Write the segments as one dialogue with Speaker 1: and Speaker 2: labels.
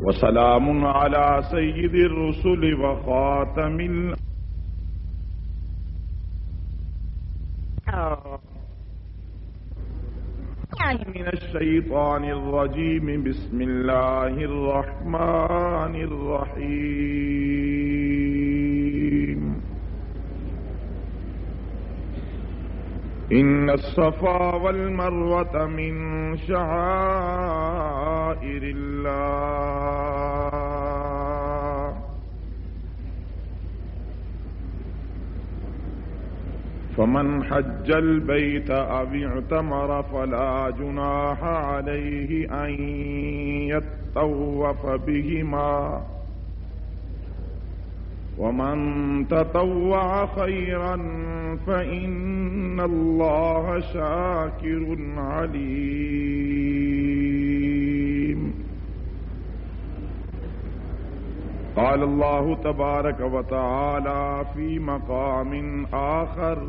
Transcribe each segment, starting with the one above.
Speaker 1: وسلام على سيد الرسل وخاتم من الشيطان الرجيم. بسم الله الرحمن الرحيم. إن الصفا والمروة من شعائر الله فمن حج البيت أو اعتمر فلا جناح عليه أن يطوف بهما ومن تطوع خيرا فإن الله شاكر عليم. قال الله تبارك وتعالى في مقام آخر: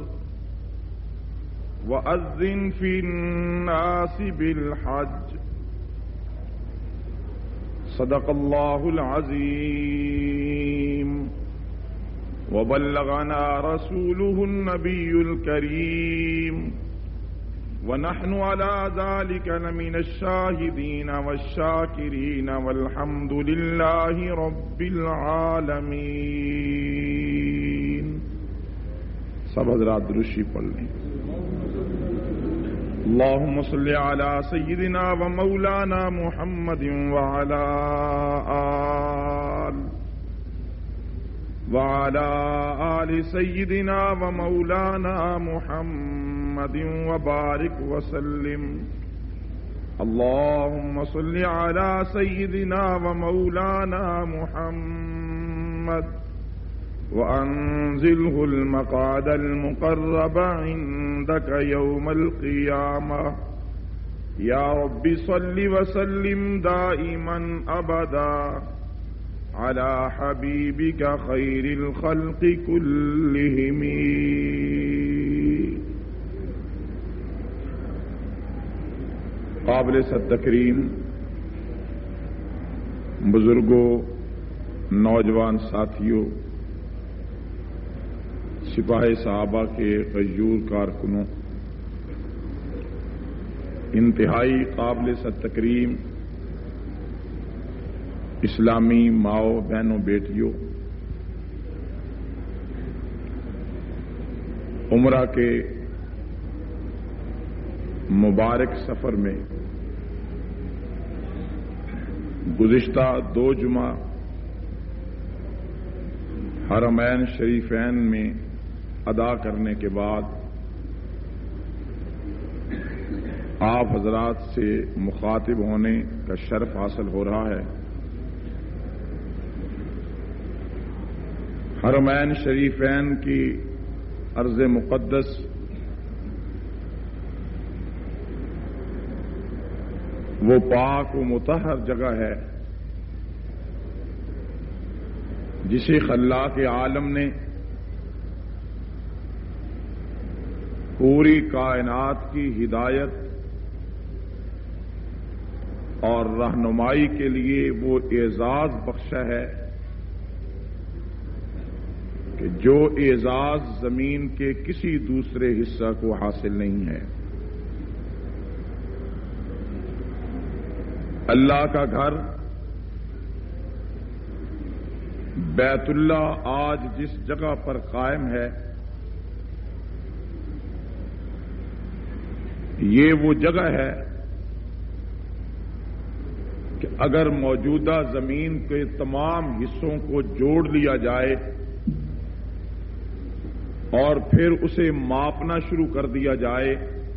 Speaker 1: وأذن في الناس بالحج. صدق الله العظيم. وبلغنا رسوله النبي الكريم ونحن على ذلك لمن الشاهدين والشاكرين والحمد لله رب العالمين. سب حضرات درود شریف پڑھ لیں. اللهم صل على سيدنا ومولانا محمد وعلى آل سيدنا ومولانا محمد وبارك وسلم. اللهم صل على سيدنا ومولانا محمد وأنزله المقعد المقرب عندك يوم القيامة. يا رب صل وسلم دائما أبدا على حبيبك خير الخلق كلهم. قابل تکریم بزرگوں، نوجوان ساتھیوں، سپاہ صحابہ کے غیور کارکنوں، انتہائی قابل تکریم اسلامی ماؤں، بہنوں، بیٹیوں، عمرہ کے مبارک سفر میں گزشتہ 2 جمعہ حرمین شریفین میں ادا کرنے کے بعد آپ حضرات سے مخاطب ہونے کا شرف حاصل ہو رہا ہے. حرمین شریفین کی ارض مقدس وہ پاک و مطہر جگہ ہے جسے خلاق عالم نے پوری کائنات کی ہدایت اور رہنمائی کے لیے وہ اعزاز بخشا ہے کہ جو اعزاز زمین کے کسی دوسرے حصہ کو حاصل نہیں ہے. اللہ کا گھر بیت اللہ آج جس جگہ پر قائم ہے، یہ وہ جگہ ہے کہ اگر موجودہ زمین کے تمام حصوں کو جوڑ لیا جائے اور پھر اسے ماپنا شروع کر دیا جائے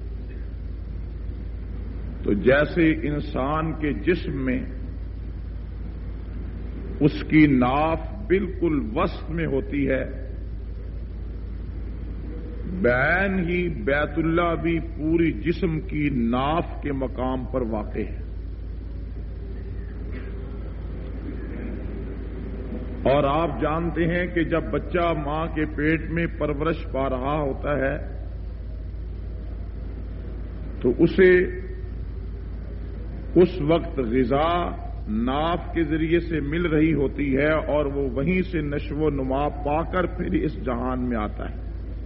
Speaker 1: تو جیسے انسان کے جسم میں اس کی ناف بالکل وسط میں ہوتی ہے، بعین ہی بیت اللہ بھی پوری جسم کی ناف کے مقام پر واقع ہے. اور آپ جانتے ہیں کہ جب بچہ ماں کے پیٹ میں پرورش پا رہا ہوتا ہے تو اسے اس وقت غذا ناف کے ذریعے سے مل رہی ہوتی ہے اور وہ وہیں سے نشو و نما پا کر پھر اس جہان میں آتا ہے.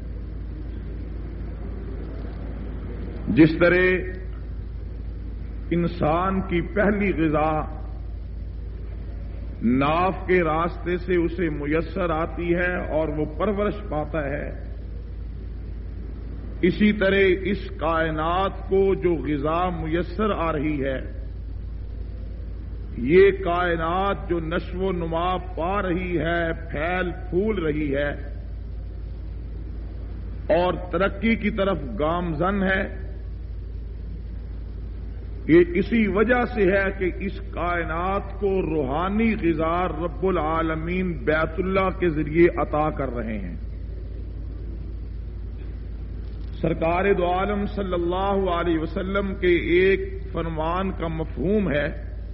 Speaker 1: جس طرح انسان کی پہلی غذا ناف کے راستے سے اسے میسر آتی ہے اور وہ پرورش پاتا ہے، اسی طرح اس کائنات کو جو غذا میسر آ رہی ہے، یہ کائنات جو نشو و نما پا رہی ہے، پھیل پھول رہی ہے اور ترقی کی طرف گامزن ہے، یہ اسی وجہ سے ہے کہ اس کائنات کو روحانی غذا رب العالمین بیت اللہ کے ذریعے عطا کر رہے ہیں. سرکار دو عالم صلی اللہ علیہ وسلم کے ایک فرمان کا مفہوم ہے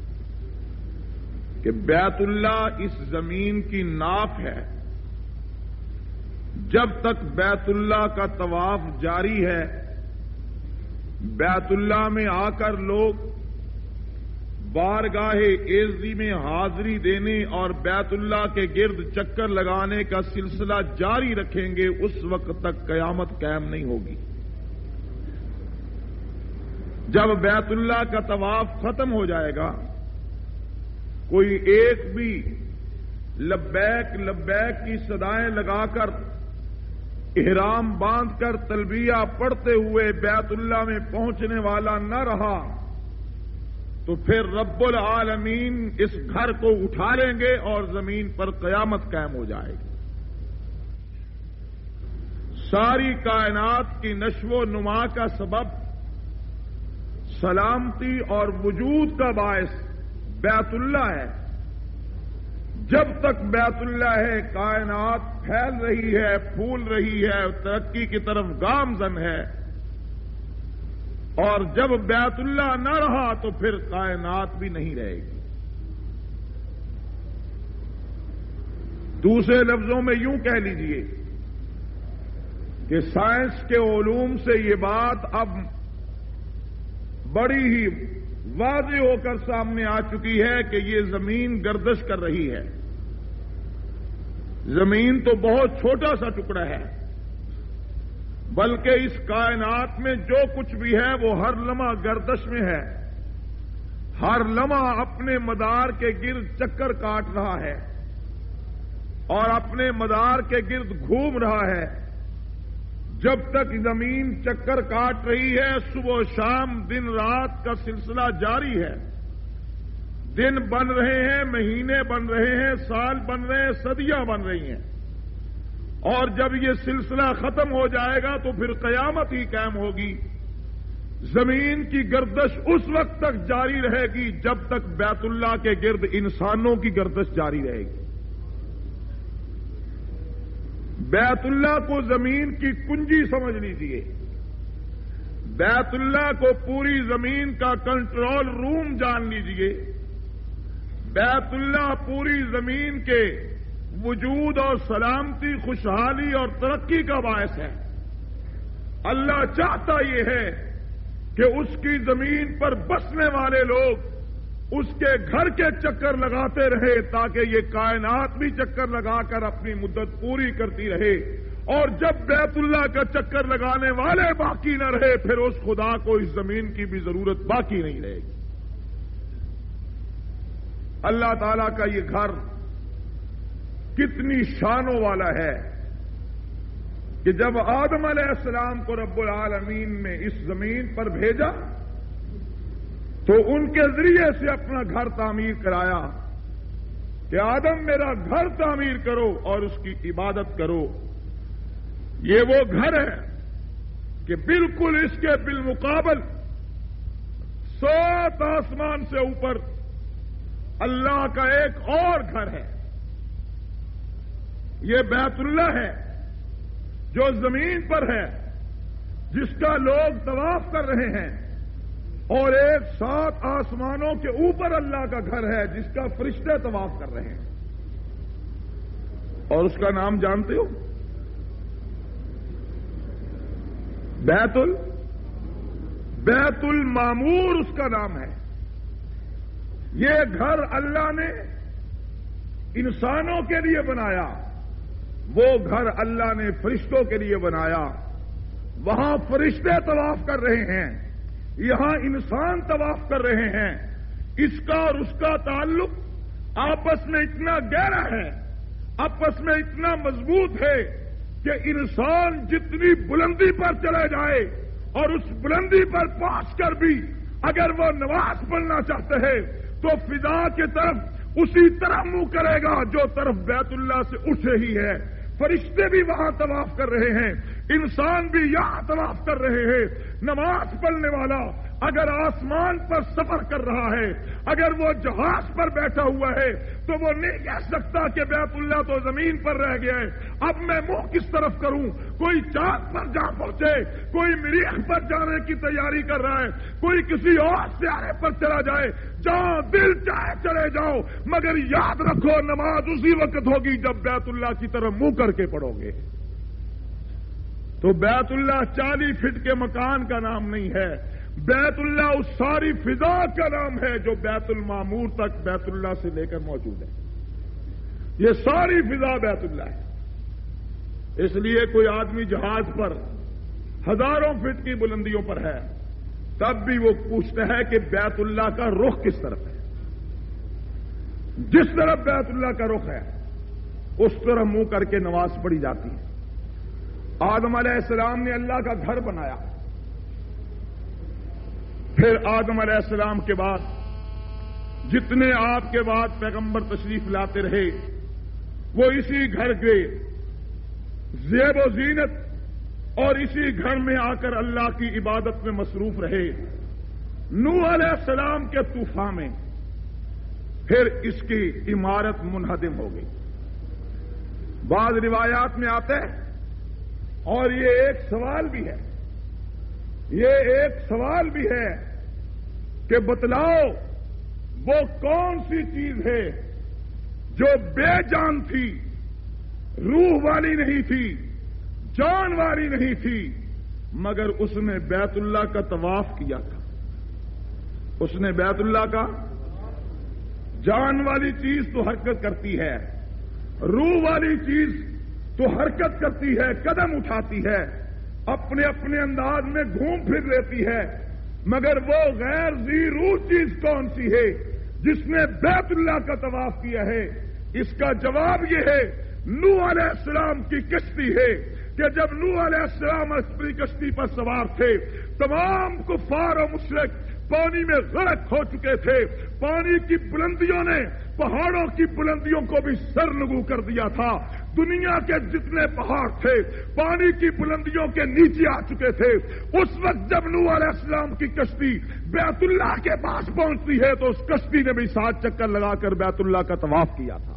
Speaker 1: کہ بیت اللہ اس زمین کی ناف ہے. جب تک بیت اللہ کا طواف جاری ہے، بیت اللہ میں آ کر لوگ بارگاہ عزی میں حاضری دینے اور بیت اللہ کے گرد چکر لگانے کا سلسلہ جاری رکھیں گے، اس وقت تک قیامت قائم نہیں ہوگی. جب بیت اللہ کا طواف ختم ہو جائے گا، کوئی ایک بھی لبیک لبیک کی صدائیں لگا کر احرام باندھ کر تلبیہ پڑھتے ہوئے بیت اللہ میں پہنچنے والا نہ رہا تو پھر رب العالمین اس گھر کو اٹھا لیں گے اور زمین پر قیامت قائم ہو جائے گی. ساری کائنات کی نشو و نما کا سبب، سلامتی اور وجود کا باعث بیت اللہ ہے. جب تک بیت اللہ ہے، کائنات پھیل رہی ہے، پھول رہی ہے، ترقی کی طرف گامزن ہے، اور جب بیت اللہ نہ رہا تو پھر کائنات بھی نہیں رہے گی. دوسرے لفظوں میں یوں کہہ لیجئے کہ سائنس کے علوم سے یہ بات اب بڑی ہی واضح ہو کر سامنے آ چکی ہے کہ یہ زمین گردش کر رہی ہے. زمین تو بہت چھوٹا سا ٹکڑا ہے، بلکہ اس کائنات میں جو کچھ بھی ہے وہ ہر لمحہ گردش میں ہے. ہر لمحہ اپنے مدار کے گرد چکر کاٹ رہا ہے اور اپنے مدار کے گرد گھوم رہا ہے. جب تک زمین چکر کاٹ رہی ہے، صبح و شام دن رات کا سلسلہ جاری ہے. دن بن رہے ہیں، مہینے بن رہے ہیں، سال بن رہے ہیں، صدیاں بن رہی ہیں، اور جب یہ سلسلہ ختم ہو جائے گا تو پھر قیامت ہی قائم ہوگی. زمین کی گردش اس وقت تک جاری رہے گی جب تک بیت اللہ کے گرد انسانوں کی گردش جاری رہے گی. بیت اللہ کو زمین کی کنجی سمجھ لیجیے. بیت اللہ کو پوری زمین کا کنٹرول روم جان لیجیے. بیت اللہ پوری زمین کے وجود اور سلامتی، خوشحالی اور ترقی کا باعث ہے. اللہ چاہتا یہ ہے کہ اس کی زمین پر بسنے والے لوگ اس کے گھر کے چکر لگاتے رہے تاکہ یہ کائنات بھی چکر لگا کر اپنی مدت پوری کرتی رہے. اور جب بیت اللہ کا چکر لگانے والے باقی نہ رہے پھر اس خدا کو اس زمین کی بھی ضرورت باقی نہیں رہے گی. اللہ تعالیٰ کا یہ گھر کتنی شانوں والا ہے کہ جب آدم علیہ السلام کو رب العالمین نے اس زمین پر بھیجا تو ان کے ذریعے سے اپنا گھر تعمیر کرایا کہ آدم میرا گھر تعمیر کرو اور اس کی عبادت کرو. یہ وہ گھر ہے کہ بالکل اس کے بالمقابل 7 آسمان سے اوپر اللہ کا ایک اور گھر ہے. یہ بیت اللہ ہے جو زمین پر ہے، جس کا لوگ طواف کر رہے ہیں، اور ایک 7 آسمانوں کے اوپر اللہ کا گھر ہے جس کا فرشتے طواف کر رہے ہیں. اور اس کا نام جانتے ہو؟ بیت المعمور اس کا نام ہے. یہ گھر اللہ نے انسانوں کے لیے بنایا، وہ گھر اللہ نے فرشتوں کے لیے بنایا۔ وہاں فرشتے طواف کر رہے ہیں، یہاں انسان طواف کر رہے ہیں۔ اس کا اور اس کا تعلق آپس میں اتنا گہرا ہے، آپس میں اتنا مضبوط ہے کہ انسان جتنی بلندی پر چلے جائے اور اس بلندی پر پہنچ کر بھی اگر وہ نماز پڑھنا چاہتے ہیں تو فضا کی طرف اسی طرح منہ کرے گا جو طرف بیت اللہ سے اٹھ رہی ہے۔ فرشتے بھی وہاں طواف کر رہے ہیں، انسان بھی یہاں طواف کر رہے ہیں۔ نماز پڑھنے والا اگر آسمان پر سفر کر رہا ہے، اگر وہ جہاز پر بیٹھا ہوا ہے تو وہ نہیں کہہ سکتا کہ بیت اللہ تو زمین پر رہ گیا ہے، اب میں منہ کس طرف کروں۔ کوئی چاند پر جا پہنچے، کوئی مریخ پر جانے کی تیاری کر رہا ہے، کوئی کسی اور سیارے پر چلا جائے، جہاں دل چاہے چلے جاؤ، مگر یاد رکھو نماز اسی وقت ہوگی جب بیت اللہ کی طرف منہ کر کے پڑھو گے۔ تو بیت اللہ 40 فٹ کے مکان کا نام نہیں ہے، بیت اللہ اس ساری فضا کا نام ہے جو بیت المعمور تک بیت اللہ سے لے کر موجود ہے۔ یہ ساری فضا بیت اللہ ہے۔ اس لیے کوئی آدمی جہاز پر ہزاروں فٹ کی بلندیوں پر ہے، تب بھی وہ پوچھتا ہے کہ بیت اللہ کا رخ کس طرف ہے۔ جس طرف بیت اللہ کا رخ ہے اس طرف منہ کر کے نماز پڑھی جاتی ہے۔ آدم علیہ السلام نے اللہ کا گھر بنایا، پھر آدم علیہ السلام کے بعد جتنے آپ کے بعد پیغمبر تشریف لاتے رہے وہ اسی گھر کے زیب و زینت اور اسی گھر میں آ کر اللہ کی عبادت میں مصروف رہے۔ نوح علیہ السلام کے طوفان میں پھر اس کی عمارت منہدم ہو گئی۔ بعض روایات میں آتے ہیں اور یہ ایک سوال بھی ہے، یہ ایک سوال بھی ہے کہ بتلاؤ وہ کون سی چیز ہے جو بے جان تھی، روح والی نہیں تھی، جان والی نہیں تھی، مگر اس نے بیت اللہ کا طواف کیا تھا۔ اس نے بیت اللہ کا، جان والی چیز تو حرکت کرتی ہے، روح والی چیز تو حرکت کرتی ہے، قدم اٹھاتی ہے، اپنے اپنے انداز میں گھوم پھر لیتی ہے، مگر وہ غیر ذی روح چیز کون سی ہے جس نے بیت اللہ کا طواف کیا ہے؟ اس کا جواب یہ ہے نوح علیہ السلام کی کشتی ہے کہ جب نوح علیہ السلام اپنی کشتی پر سوار تھے تمام کفار و مشرک پانی میں غرق ہو چکے تھے۔ پانی کی بلندیوں نے پہاڑوں کی بلندیوں کو بھی سرنگو کر دیا تھا۔ دنیا کے جتنے پہاڑ تھے پانی کی بلندیوں کے نیچے آ چکے تھے۔ اس وقت جب نوح علیہ السلام کی کشتی بیت اللہ کے پاس پہنچتی ہے تو اس کشتی نے بھی 7 چکر لگا کر بیت اللہ کا طواف کیا تھا۔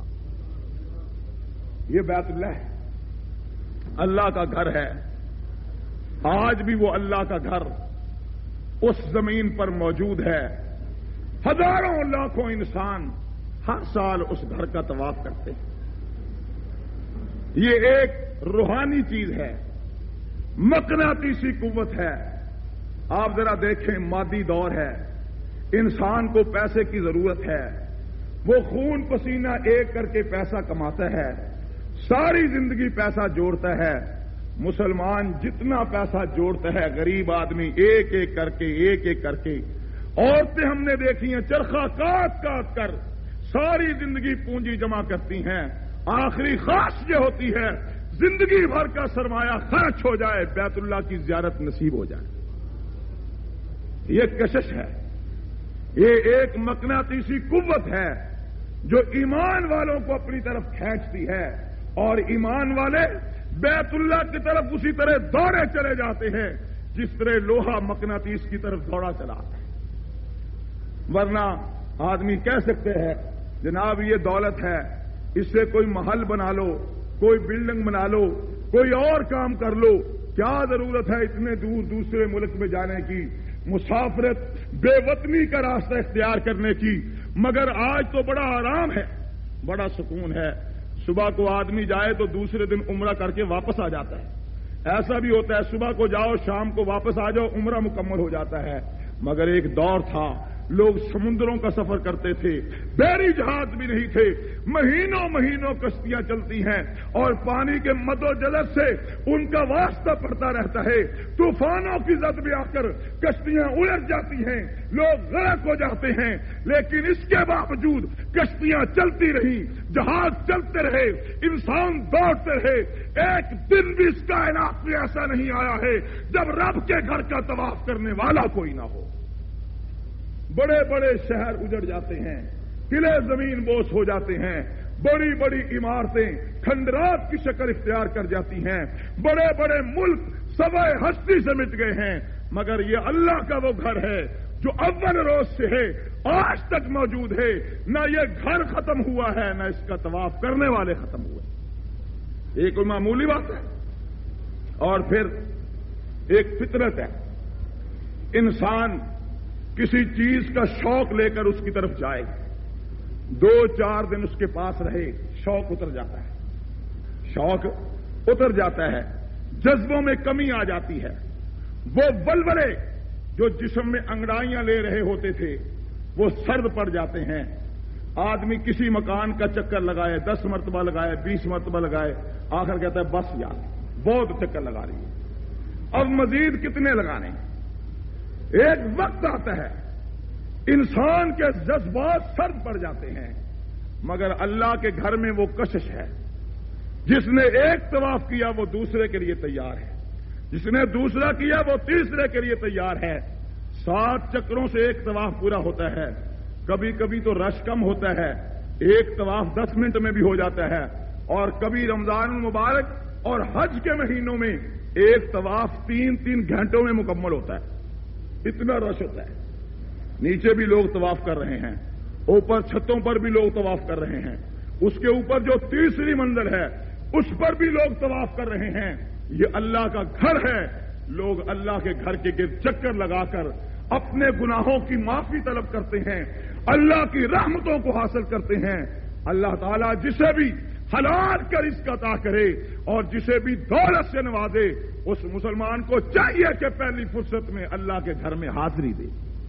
Speaker 1: یہ بیت اللہ ہے، اللہ کا گھر ہے۔ آج بھی وہ اللہ کا گھر اس زمین پر موجود ہے۔ ہزاروں لاکھوں انسان ہر سال اس گھر کا طواف کرتے ہیں۔ یہ ایک روحانی چیز ہے، مقناطیسی قوت ہے۔ آپ ذرا دیکھیں، مادی دور ہے، انسان کو پیسے کی ضرورت ہے، وہ خون پسینہ ایک کر کے پیسہ کماتا ہے، ساری زندگی پیسہ جوڑتا ہے۔ مسلمان جتنا پیسہ جوڑتا ہے، غریب آدمی ایک ایک کر کے، ایک ایک کر کے۔ عورتیں ہم نے دیکھی ہیں چرخہ کاٹ کاٹ کر ساری زندگی پونجی جمع کرتی ہیں، آخری خواہش یہ ہوتی ہے زندگی بھر کا سرمایہ خرچ ہو جائے، بیت اللہ کی زیارت نصیب ہو جائے۔ یہ کشش ہے، یہ ایک مقناطیسی قوت ہے جو ایمان والوں کو اپنی طرف کھینچتی ہے، اور ایمان والے بیت اللہ کی طرف اسی طرح دوڑے چلے جاتے ہیں جس طرح لوہا مقناطیس کی طرف دوڑا چلا ہے۔ ورنہ آدمی کہہ سکتے ہیں جناب یہ دولت ہے، اس سے کوئی محل بنا لو، کوئی بلڈنگ بنا لو، کوئی اور کام کر لو، کیا ضرورت ہے اتنے دور دوسرے ملک میں جانے کی، مسافرت بے وطنی کا راستہ اختیار کرنے کی۔ مگر آج تو بڑا آرام ہے، بڑا سکون ہے۔ صبح کو آدمی جائے تو دوسرے دن عمرہ کر کے واپس آ جاتا ہے۔ ایسا بھی ہوتا ہے صبح کو جاؤ شام کو واپس آ جاؤ، عمرہ مکمل ہو جاتا ہے۔ مگر ایک دور تھا لوگ سمندروں کا سفر کرتے تھے، بحری جہاز بھی نہیں تھے، مہینوں مہینوں کشتیاں چلتی ہیں اور پانی کے مد و جلد سے ان کا واسطہ پڑتا رہتا ہے، طوفانوں کی زد میں آ کر کشتیاں الٹ جاتی ہیں، لوگ غرق ہو جاتے ہیں، لیکن اس کے باوجود کشتیاں چلتی رہی، جہاز چلتے رہے، انسان دوڑتے رہے، ایک دن بھی اس کائنات میں ایسا نہیں آیا ہے جب رب کے گھر کا طواف کرنے والا کوئی نہ ہو۔ بڑے بڑے شہر اجڑ جاتے ہیں، قلعے زمین بوس ہو جاتے ہیں، بڑی بڑی عمارتیں کھنڈرات کی شکل اختیار کر جاتی ہیں، بڑے بڑے ملک سوائے ہستی سے مٹ گئے ہیں، مگر یہ اللہ کا وہ گھر ہے جو اول روز سے ہے، آج تک موجود ہے، نہ یہ گھر ختم ہوا ہے نہ اس کا طواف کرنے والے ختم ہوئے۔ یہ کوئی معمولی بات ہے؟ اور پھر ایک فطرت ہے، انسان کسی چیز کا شوق لے کر اس کی طرف جائے، 2-4 دن اس کے پاس رہے، شوق اتر جاتا ہے، شوق اتر جاتا ہے، جذبوں میں کمی آ جاتی ہے، وہ ولولے جو جسم میں انگڑائیاں لے رہے ہوتے تھے وہ سرد پڑ جاتے ہیں۔ آدمی کسی مکان کا چکر لگائے، 10 مرتبہ لگائے، 20 مرتبہ لگائے، آخر کہتا ہے بس یار بہت چکر لگا رہی ہے، اب مزید کتنے لگانے؟ ایک وقت آتا ہے انسان کے جذبات سرد پڑ جاتے ہیں، مگر اللہ کے گھر میں وہ کشش ہے، جس نے ایک طواف کیا وہ دوسرے کے لیے تیار ہے، جس نے دوسرا کیا وہ تیسرے کے لیے تیار ہے۔ 7 چکروں سے ایک طواف پورا ہوتا ہے، کبھی کبھی تو رش کم ہوتا ہے، ایک طواف 10 منٹ میں بھی ہو جاتا ہے، اور کبھی رمضان المبارک اور حج کے مہینوں میں ایک طواف 3-3 گھنٹوں میں مکمل ہوتا ہے، اتنا رش ہوتا ہے۔ نیچے بھی لوگ طواف کر رہے ہیں، اوپر چھتوں پر بھی لوگ طواف کر رہے ہیں، اس کے اوپر جو تیسری منزل ہے اس پر بھی لوگ طواف کر رہے ہیں۔ یہ اللہ کا گھر ہے، لوگ اللہ کے گھر کے گرد چکر لگا کر اپنے گناہوں کی معافی طلب کرتے ہیں، اللہ کی رحمتوں کو حاصل کرتے ہیں۔ اللہ تعالیٰ جسے بھی حلال کا رزق عطا کرے اور جسے بھی دولت سے نوازے، اس مسلمان کو چاہیے کہ پہلی فرصت میں اللہ کے گھر میں حاضری دے،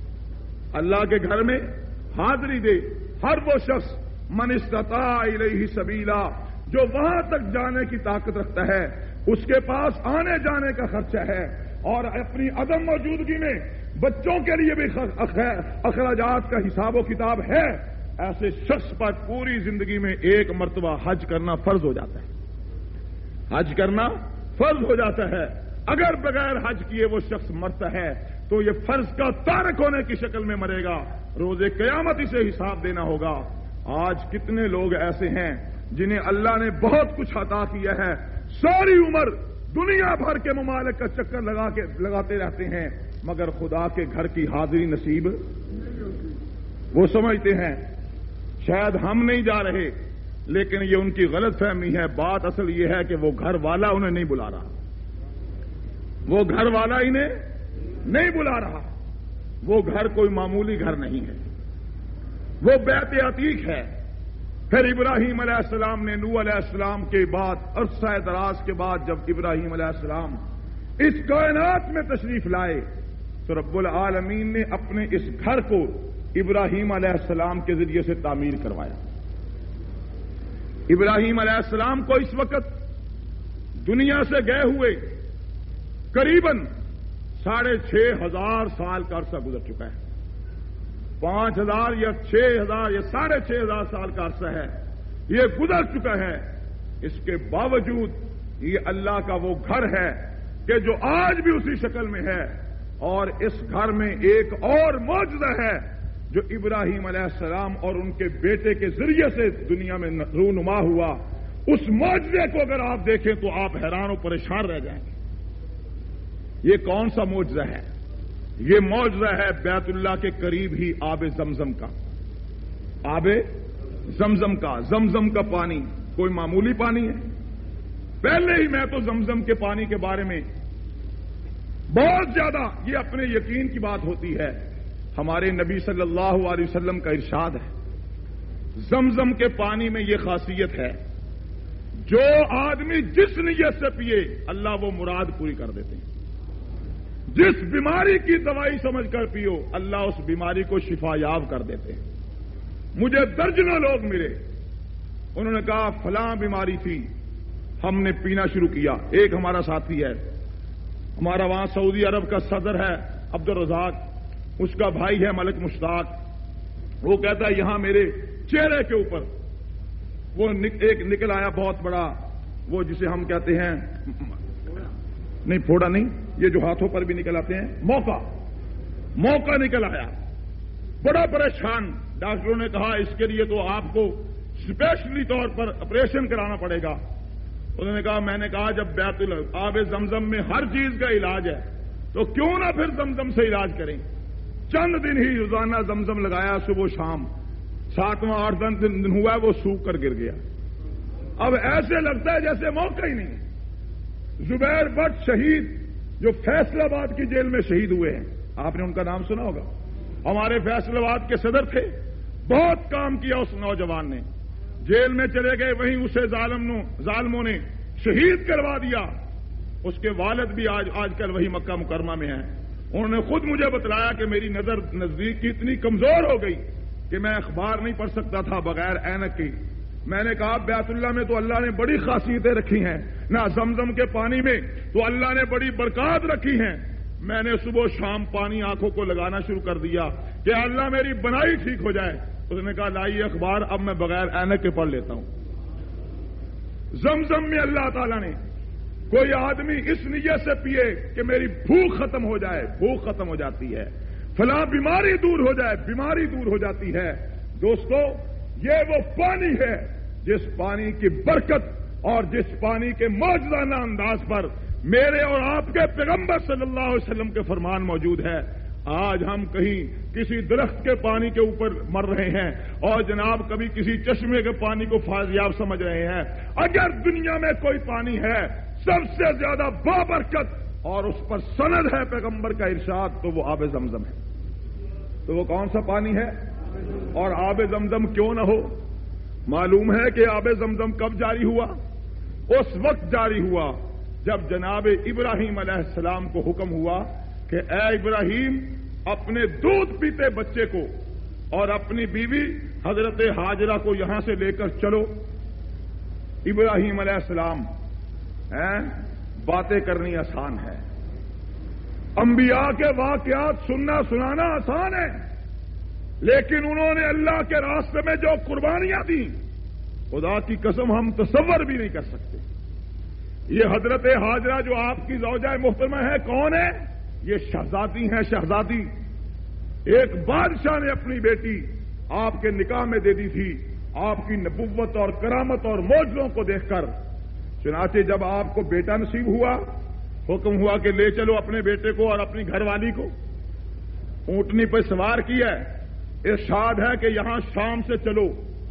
Speaker 1: اللہ کے گھر میں حاضری دے۔ ہر وہ شخص من استطاع الیہ سبیلا، جو وہاں تک جانے کی طاقت رکھتا ہے، اس کے پاس آنے جانے کا خرچہ ہے، اور اپنی عدم موجودگی میں بچوں کے لیے بھی اخراجات کا حساب و کتاب ہے، ایسے شخص پر پوری زندگی میں ایک مرتبہ حج کرنا فرض ہو جاتا ہے، حج کرنا فرض ہو جاتا ہے۔ اگر بغیر حج کیے وہ شخص مرتا ہے تو یہ فرض کا تارک ہونے کی شکل میں مرے گا، روز قیامت اسے حساب دینا ہوگا۔ آج کتنے لوگ ایسے ہیں جنہیں اللہ نے بہت کچھ عطا کیا ہے، ساری عمر دنیا بھر کے ممالک کا چکر لگاتے رہتے ہیں، مگر خدا کے گھر کی حاضری نصیب وہ سمجھتے ہیں شاید ہم نہیں جا رہے، لیکن یہ ان کی غلط فہمی ہے۔ بات اصل یہ ہے کہ وہ گھر والا انہیں نہیں بلا رہا، وہ گھر والا انہیں نہیں بلا رہا، وہ گھر کوئی معمولی گھر نہیں ہے، وہ بیت عتیق ہے۔ پھر ابراہیم علیہ السلام نے نوح علیہ السلام کے بعد عرصہ دراز کے بعد جب ابراہیم علیہ السلام اس کائنات میں تشریف لائے تو رب العالمین نے اپنے اس گھر کو ابراہیم علیہ السلام کے ذریعے سے تعمیر کروایا۔ ابراہیم علیہ السلام کو اس وقت دنیا سے گئے ہوئے قریباً 6,500 سال کا عرصہ گزر چکا ہے، 5,000 یا 6,000 یا 6,500 سال کا عرصہ ہے، یہ گزر چکا ہے۔ اس کے باوجود یہ اللہ کا وہ گھر ہے کہ جو آج بھی اسی شکل میں ہے، اور اس گھر میں ایک اور معجزہ ہے جو ابراہیم علیہ السلام اور ان کے بیٹے کے ذریعے سے دنیا میں رونما ہوا۔ اس معجزے کو اگر آپ دیکھیں تو آپ حیران و پریشان رہ جائیں گے۔ یہ کون سا معجزہ ہے؟ یہ معجزہ ہے بیت اللہ کے قریب ہی آب زمزم کا، آب زمزم کا۔ زمزم کا پانی کوئی معمولی پانی ہے؟ پہلے ہی میں تو زمزم کے پانی کے بارے میں بہت زیادہ یہ اپنے یقین کی بات ہوتی ہے۔ ہمارے نبی صلی اللہ علیہ وسلم کا ارشاد ہے، زمزم کے پانی میں یہ خاصیت ہے، جو آدمی جس نیت سے پیے اللہ وہ مراد پوری کر دیتے ہیں۔ جس بیماری کی دوائی سمجھ کر پیو اللہ اس بیماری کو شفا یاب کر دیتے ہیں۔ مجھے درجنوں لوگ ملے، انہوں نے کہا فلاں بیماری تھی، ہم نے پینا شروع کیا۔ ایک ہمارا ساتھی ہے، ہمارا وہاں سعودی عرب کا صدر ہے عبد الرزاق، اس کا بھائی ہے ملک مشتاق، وہ کہتا ہے یہاں میرے چہرے کے اوپر وہ ایک نکل آیا بہت بڑا، وہ جسے ہم کہتے ہیں نہیں پھوڑا نہیں، یہ جو ہاتھوں پر بھی نکل آتے ہیں، موقع نکل آیا، بڑا پریشان۔ ڈاکٹروں نے کہا اس کے لیے تو آپ کو اسپیشلی طور پر آپریشن کرانا پڑے گا۔ انہوں نے کہا، میں نے کہا جب بیت آب زمزم میں ہر چیز کا علاج ہے تو کیوں نہ پھر زمزم سے علاج کریں۔ چند دن ہی روزانہ زمزم لگایا صبح شام، 7واں 8 دن ہوا ہے وہ سوکھ کر گر گیا۔ اب ایسے لگتا ہے جیسے موقع ہی نہیں۔ زبیر بٹ شہید جو فیصل آباد کی جیل میں شہید ہوئے ہیں، آپ نے ان کا نام سنا ہوگا، ہمارے فیصل آباد کے صدر تھے، بہت کام کیا اس نوجوان نے، جیل میں چلے گئے، وہیں اسے ظالموں نے شہید کروا دیا۔ اس کے والد بھی آج کل وہی مکہ مکرمہ میں ہیں۔ انہوں نے خود مجھے بتلایا کہ میری نظر نزدیک کی اتنی کمزور ہو گئی کہ میں اخبار نہیں پڑھ سکتا تھا بغیر اینک کی۔ میں نے کہا بیت اللہ میں تو اللہ نے بڑی خاصیتیں رکھی ہیں، نہ زمزم کے پانی میں تو اللہ نے بڑی برکات رکھی ہیں۔ میں نے صبح و شام پانی آنکھوں کو لگانا شروع کر دیا کہ اللہ میری بنائی ٹھیک ہو جائے۔ اس نے کہا لائیے اخبار، اب میں بغیر اینک کے پڑھ لیتا ہوں۔ زمزم میں اللہ تعالیٰ نے کوئی آدمی اس نیت سے پیے کہ میری بھوک ختم ہو جائے، بھوک ختم ہو جاتی ہے، فلاں بیماری دور ہو جائے، بیماری دور ہو جاتی ہے۔ دوستو یہ وہ پانی ہے جس پانی کی برکت اور جس پانی کے معجزانہ انداز پر میرے اور آپ کے پیغمبر صلی اللہ علیہ وسلم کے فرمان موجود ہے۔ آج ہم کہیں کسی درخت کے پانی کے اوپر مر رہے ہیں اور جناب کبھی کسی چشمے کے پانی کو فائضیاب سمجھ رہے ہیں۔ اگر دنیا میں کوئی پانی ہے سب سے زیادہ بابرکت اور اس پر سند ہے پیغمبر کا ارشاد تو وہ آب زمزم ہے۔ تو وہ کون سا پانی ہے؟ اور آب زمزم کیوں نہ ہو؟ معلوم ہے کہ آب زمزم کب جاری ہوا؟ اس وقت جاری ہوا جب جناب ابراہیم علیہ السلام کو حکم ہوا کہ اے ابراہیم اپنے دودھ پیتے بچے کو اور اپنی بیوی حضرت ہاجرہ کو یہاں سے لے کر چلو۔ ابراہیم علیہ السلام باتیں کرنی آسان ہے، انبیاء کے واقعات سننا سنانا آسان ہے، لیکن انہوں نے اللہ کے راستے میں جو قربانیاں دی خدا کی قسم ہم تصور بھی نہیں کر سکتے۔ یہ حضرت ہاجرہ جو آپ کی زوجہ محترمہ ہے کون ہے؟ یہ شہزادی ہیں، شہزادی۔ ایک بادشاہ نے اپنی بیٹی آپ کے نکاح میں دے دی تھی، آپ کی نبوت اور کرامت اور معجزوں کو دیکھ کر۔ چنانچہ جب آپ کو بیٹا نصیب ہوا حکم ہوا کہ لے چلو اپنے بیٹے کو اور اپنی گھر والی کو، اونٹنی پہ سوار کیا ہے، ارشاد ہے کہ یہاں شام سے چلو،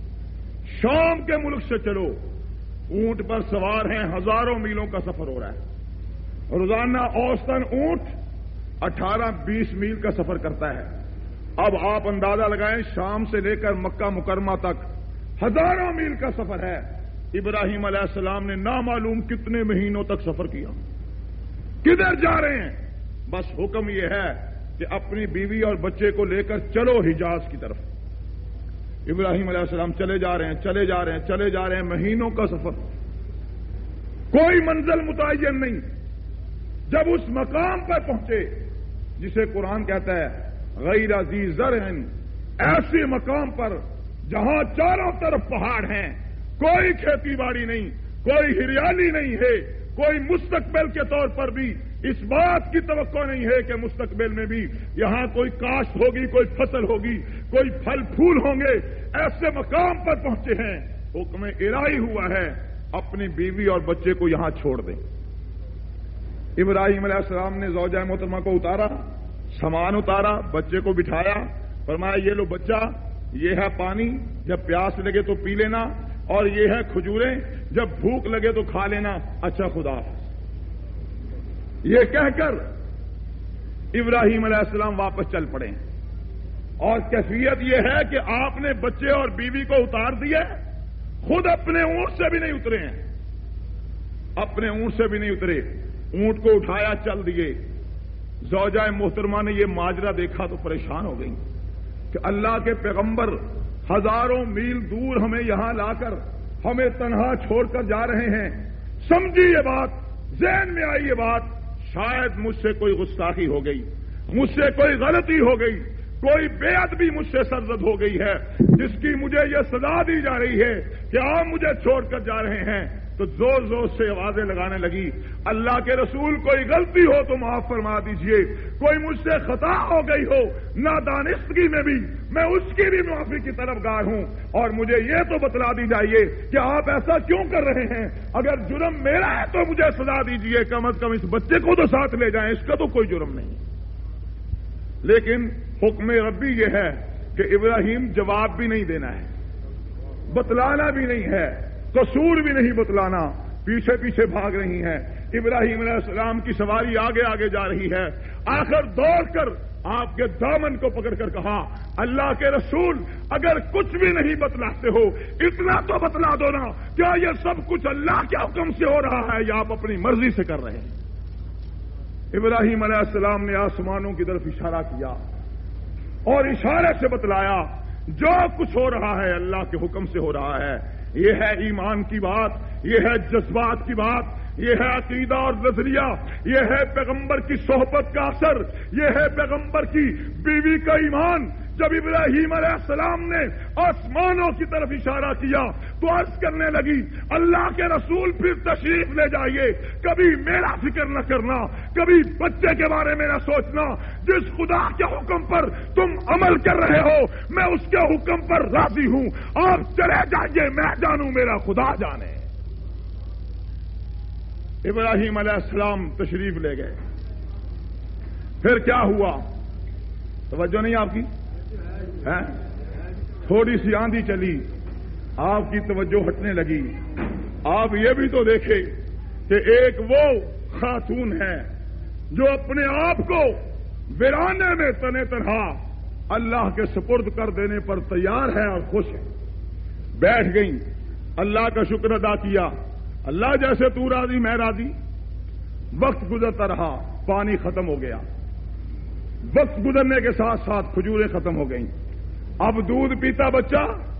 Speaker 1: شام کے ملک سے چلو، اونٹ پر سوار ہیں، ہزاروں میلوں کا سفر ہو رہا ہے، روزانہ اوسطاً اونٹ 18-20 میل کا سفر کرتا ہے۔ اب آپ اندازہ لگائیں شام سے لے کر مکہ مکرمہ تک ہزاروں میل کا سفر ہے۔ ابراہیم علیہ السلام نے نامعلوم کتنے مہینوں تک سفر کیا۔ کدھر جا رہے ہیں؟ بس حکم یہ ہے کہ اپنی بیوی اور بچے کو لے کر چلو حجاز کی طرف۔ ابراہیم علیہ السلام چلے جا رہے ہیں، چلے جا رہے ہیں، چلے جا رہے ہیں، مہینوں کا سفر، کوئی منزل متعین نہیں۔ جب اس مقام پر پہنچے جسے قرآن کہتا ہے غیر ذی زرع، ایسے مقام پر جہاں چاروں طرف پہاڑ ہیں، کوئی کھیتی باڑی نہیں، کوئی ہریالی نہیں ہے، کوئی مستقبل کے طور پر بھی اس بات کی توقع نہیں ہے کہ مستقبل میں بھی یہاں کوئی کاشت ہوگی، کوئی فصل ہوگی، کوئی پھل پھول ہوں گے۔ ایسے مقام پر پہنچے ہیں، حکم الہی ہوا ہے اپنی بیوی اور بچے کو یہاں چھوڑ دیں۔ ابراہیم علیہ السلام نے زوجہ محترمہ کو اتارا، سامان اتارا، بچے کو بٹھایا، فرمایا یہ لو بچہ، یہ ہے پانی، جب پیاس لگے تو پی لینا، اور یہ ہے کھجوریں، جب بھوک لگے تو کھا لینا، اچھا خدا۔ یہ کہہ کر ابراہیم علیہ السلام واپس چل پڑے، اور کیفیت یہ ہے کہ آپ نے بچے اور بیوی کو اتار دیا، خود اپنے اونٹ سے بھی نہیں اترے ہیں، اپنے اونٹ سے بھی نہیں اترے، اونٹ کو اٹھایا چل دیے۔ زوجہ محترمہ نے یہ ماجرا دیکھا تو پریشان ہو گئی کہ اللہ کے پیغمبر ہزاروں میل دور ہمیں یہاں لا کر ہمیں تنہا چھوڑ کر جا رہے ہیں. سمجھی یہ بات, ذہن میں آئی یہ بات, شاید مجھ سے کوئی گستاخی ہو گئی, مجھ سے کوئی غلطی ہو گئی, کوئی بے ادبی مجھ سے سرزد ہو گئی ہے جس کی مجھے یہ سزا دی جا رہی ہے کہ آپ مجھے چھوڑ کر جا رہے ہیں. تو زور زور سے آوازیں لگانے لگی, اللہ کے رسول کوئی غلطی ہو تو معاف فرما دیجئے, کوئی مجھ سے خطا ہو گئی ہو نادانستگی میں بھی, میں اس کی بھی معافی کی طلبگار ہوں, اور مجھے یہ تو بتلا دی جائیے کہ آپ ایسا کیوں کر رہے ہیں. اگر جرم میرا ہے تو مجھے سزا دیجئے, کم از کم اس بچے کو تو ساتھ لے جائیں, اس کا تو کوئی جرم نہیں. لیکن حکم ربی یہ ہے کہ ابراہیم جواب بھی نہیں دینا ہے, بتلانا بھی نہیں ہے, قصور بھی نہیں بتلانا, پیچھے پیچھے بھاگ رہی ہیں. ابراہیم علیہ السلام کی سواری آگے آگے جا رہی ہے. آخر دوڑ کر آپ کے دامن کو پکڑ کر کہا, اللہ کے رسول اگر کچھ بھی نہیں بتلاتے ہو اتنا تو بتلا دو نا, کیا یہ سب کچھ اللہ کے حکم سے ہو رہا ہے یا آپ اپنی مرضی سے کر رہے ہیں. ابراہیم علیہ السلام نے آسمانوں کی طرف اشارہ کیا اور اشارے سے بتلایا جو کچھ ہو رہا ہے اللہ کے حکم سے ہو رہا ہے. یہ ہے ایمان کی بات, یہ ہے جذبات کی بات, یہ ہے عقیدہ اور نظریہ, یہ ہے پیغمبر کی صحبت کا اثر, یہ ہے پیغمبر کی بیوی کا ایمان. جب ابراہیم علیہ السلام نے آسمانوں کی طرف اشارہ کیا تو عرض کرنے لگی, اللہ کے رسول پھر تشریف لے جائیے, کبھی میرا فکر نہ کرنا, کبھی بچے کے بارے میں نہ سوچنا. جس خدا کے حکم پر تم عمل کر رہے ہو میں اس کے حکم پر راضی ہوں, آپ چلے جائیے, میں جانوں میرا خدا جانے. ابراہیم علیہ السلام تشریف لے گئے. پھر کیا ہوا, توجہ نہیں آپ کی, تھوڑی سی آندھی چلی, آپ کی توجہ ہٹنے لگی. آپ یہ بھی تو دیکھیں کہ ایک وہ خاتون ہے جو اپنے آپ کو ویرانے میں تنے تنہا اللہ کے سپرد کر دینے پر تیار ہے اور خوش ہے. بیٹھ گئیں, اللہ کا شکر ادا کیا, اللہ جیسے تو راضی میں راضی. وقت گزرتا رہا, پانی ختم ہو گیا, وقت گزرنے کے ساتھ ساتھ کھجوریں ختم ہو گئیں. اب دودھ پیتا بچہ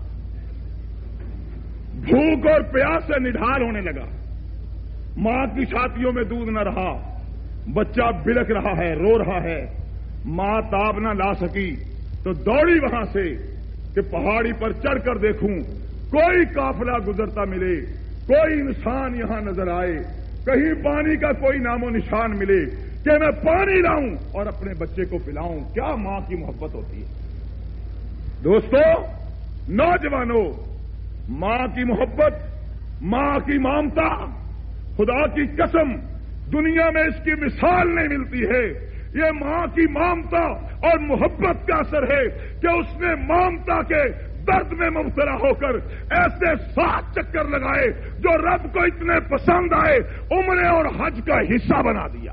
Speaker 1: بھوک اور پیاس سے نڈھال ہونے لگا. ماں کی چھاتیوں میں دودھ نہ رہا, بچہ بلک رہا ہے, رو رہا ہے. ماں تاب نہ لا سکی تو دوڑی وہاں سے کہ پہاڑی پر چڑھ کر دیکھوں کوئی قافلہ گزرتا ملے, کوئی انسان یہاں نظر آئے, کہیں پانی کا کوئی نام و نشان ملے کہ میں پانی لاؤں اور اپنے بچے کو پلاؤں. کیا ماں کی محبت ہوتی ہے دوستو, نوجوانوں, ماں کی محبت, ماں کی ممتا, خدا کی قسم دنیا میں اس کی مثال نہیں ملتی ہے. یہ ماں کی ممتا اور محبت کا اثر ہے کہ اس نے ممتا کے درد میں مبتلا ہو کر ایسے 7 چکر لگائے جو رب کو اتنے پسند آئے, عمرے اور حج کا حصہ بنا دیا.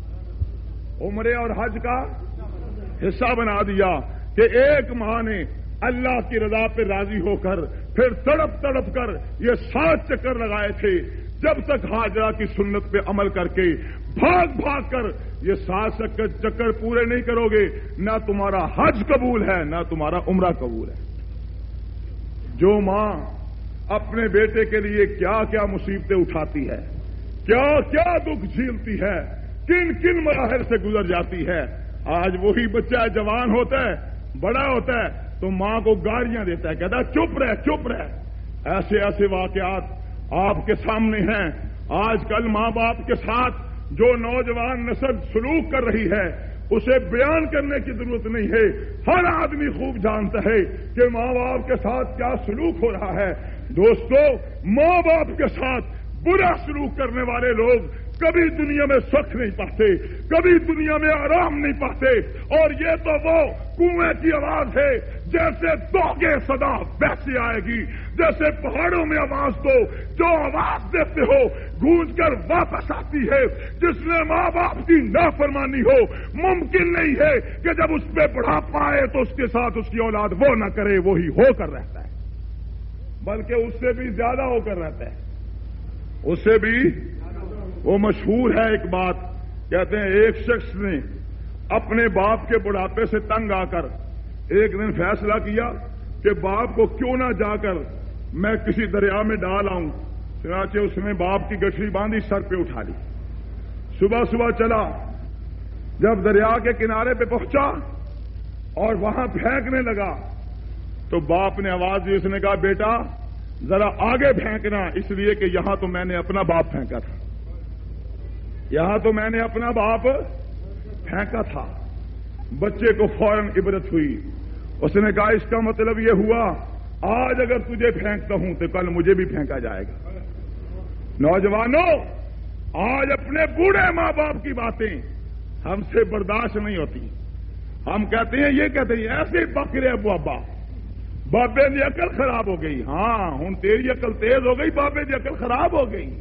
Speaker 1: عمرے اور حج کا حصہ بنا دیا کہ ایک ماں نے اللہ کی رضا پہ راضی ہو کر پھر تڑپ تڑپ کر یہ 7 چکر لگائے تھے. جب تک ہاجرہ کی سنت پہ عمل کر کے بھاگ بھاگ کر یہ 7 چکر پورے نہیں کرو گے نہ تمہارا حج قبول ہے نہ تمہارا عمرہ قبول ہے. جو ماں اپنے بیٹے کے لیے کیا کیا مصیبتیں اٹھاتی ہے, کیا کیا دکھ جھیلتی ہے, کن کن مراحل سے گزر جاتی ہے. آج وہی بچہ جوان ہوتا ہے, بڑا ہوتا ہے تو ماں کو گالیاں دیتا ہے, کہتا ہے چپ رہ چپ رہ. ایسے ایسے واقعات آپ کے سامنے ہیں. آج کل ماں باپ کے ساتھ جو نوجوان نسل سلوک کر رہی ہے اسے بیان کرنے کی ضرورت نہیں ہے. ہر آدمی خوب جانتا ہے کہ ماں باپ کے ساتھ کیا سلوک ہو رہا ہے. دوستو, ماں باپ کے ساتھ برا سلوک کرنے والے لوگ کبھی دنیا میں سکھ نہیں پاتے, کبھی دنیا میں آرام نہیں پاتے. اور یہ تو وہ کنویں کی آواز ہے, جیسے دوگے صدا ویسے آئے گی. جیسے پہاڑوں میں آواز دو, جو آواز دیتے ہو گونج کر واپس آتی ہے. جس نے ماں باپ کی نافرمانی ہو, ممکن نہیں ہے کہ جب اس پہ بڑھاپا آئے تو اس کے ساتھ اس کی اولاد وہ نہ کرے, وہی ہو کر رہتا ہے, بلکہ اس سے بھی زیادہ ہو کر رہتا ہے. اس سے بھی وہ مشہور ہے ایک بات, کہتے ہیں ایک شخص نے اپنے باپ کے بڑھاپے سے تنگ آ کر ایک دن فیصلہ کیا کہ باپ کو کیوں نہ جا کر میں کسی دریا میں ڈال آؤں. چنانچہ اس نے باپ کی گٹھڑی باندھی، سر پہ اٹھا لی، صبح صبح چلا. جب دریا کے کنارے پہ پہنچا اور وہاں پھینکنے لگا تو باپ نے آواز دی. اس نے کہا بیٹا ذرا آگے پھینکنا، اس لیے کہ یہاں تو میں نے اپنا باپ پھینکا تھا، یہاں تو میں نے اپنا باپ پھینکا تھا. بچے کو فوراً عبرت ہوئی. اس نے کہا اس کا مطلب یہ ہوا آج اگر تجھے پھینکتا ہوں تو کل مجھے بھی پھینکا جائے گا. نوجوانوں، آج اپنے بوڑھے ماں باپ کی باتیں ہم سے برداشت نہیں ہوتی. ہم کہتے ہیں یہ کہتے ہیں ایسے بکرے ابو ابا بابے کی عقل خراب ہو گئی. ہاں ہوں تیری عقل تیز ہو گئی، بابے کی عقل خراب ہو گئی.